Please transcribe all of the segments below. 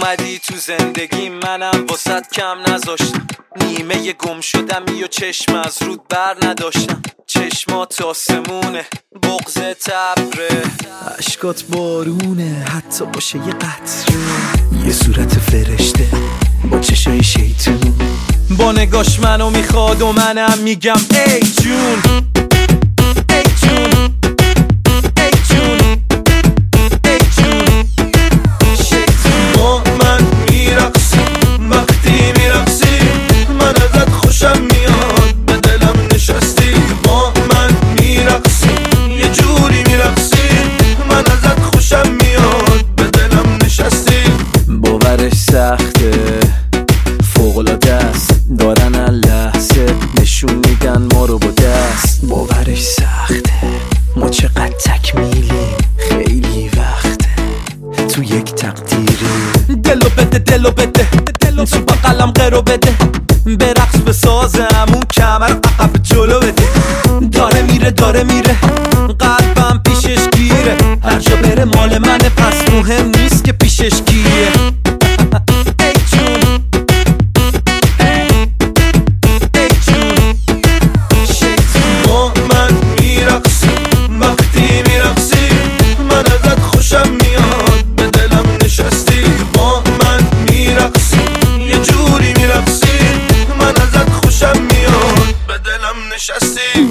اومدی تو زندگی منم واسط کم نذاشتم، نیمه گم شدم یا چشم از رود بر نداشتم. چشمات آسمونه، بغض تبره، عشقات بارونه، حتی باشه یه قطره. یه صورت فرشته با چشای شیطون، با نگاش منو میخواد و منم میگم ای جون ای جون ای جون ای جون. با من میرقصی وقتی میرقصی، من ازت خوشم میاد به دلم نشستی. با من میرقصی یه جوری میرقصی، من ازت خوشم میاد به دلم نشستی. باورش سخته، فوق‌العاده است، دارن لحظه نشون میدن ما رو با دست. باورش سخته، ما چقدر تکمیلیم، خیلی وقته تو یک تقدیری. دلو بده دلو بده تو بقلم قرو بده، برقص بسازم اون کمر عقب جلو بده. داره میره قلبم پیشش گیره، هر جا بره مال منه پس مهم نیست که پیشش کیه. ای جون ای جون. با من میرقصی وقتی میرقصی، من ازت خوشم میاد به دلم نشستی. با من میرقصی یه جوری میرقصی، من ازت خوشم میاد به دلم نشستی.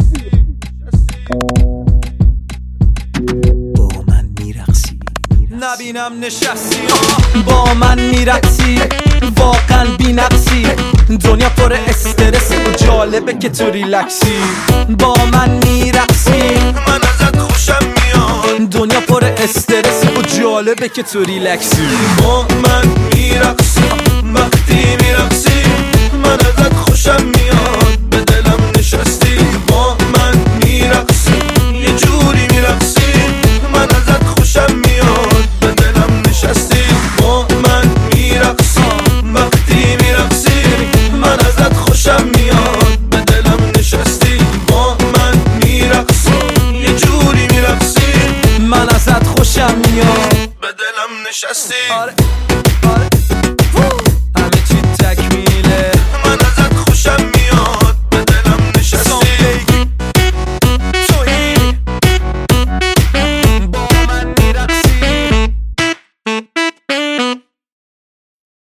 با من میرقصی، نبینم نشستی با من میرقصی، واقعا بی نقصی. دنیا پر استرس و جالبه که تو ریلکسی. با من میرقصی، من ازت خوشم میاد. دنیا پر استرس و جالبه که تو ریلکسی. با من میرقصی وقتی میرقصی، من ازت خوشم میاد به دلم نشستی. با من میرقصی یه جوری میرقصی، من ازت خوشم میاد به دلم نشستی. با من میرقصی وقتی میرقصی، من ازت خوشم میاد به دلم نشستی. با من میرقصی یه جوری میرقصی، من ازت خوشم میاد به دلم نشستی.